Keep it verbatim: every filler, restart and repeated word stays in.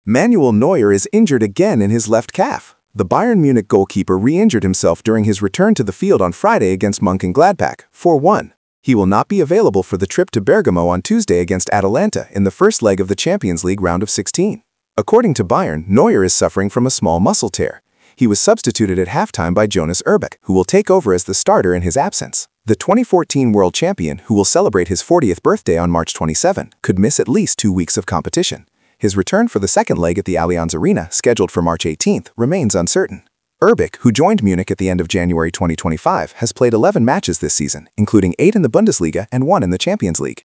Manuel Neuer is injured again in his left calf. The Bayern Munich goalkeeper re-injured himself during his return to the field on Friday against Mönchengladbach, four one. He will not be available for the trip to Bergamo on Tuesday against Atalanta in the first leg of the Champions League round of sixteen. According to Bayern, Neuer is suffering from a small muscle tear. He was substituted at halftime by Jonas Erbach, who will take over as the starter in his absence. The twenty fourteen world champion, who will celebrate his fortieth birthday on March twenty-seventh, could miss at least two weeks of competition. His return for the second leg at the Allianz Arena, scheduled for March eighteenth, remains uncertain. Erbach, who joined Munich at the end of January twenty twenty-five, has played eleven matches this season, including eight in the Bundesliga and one in the Champions League.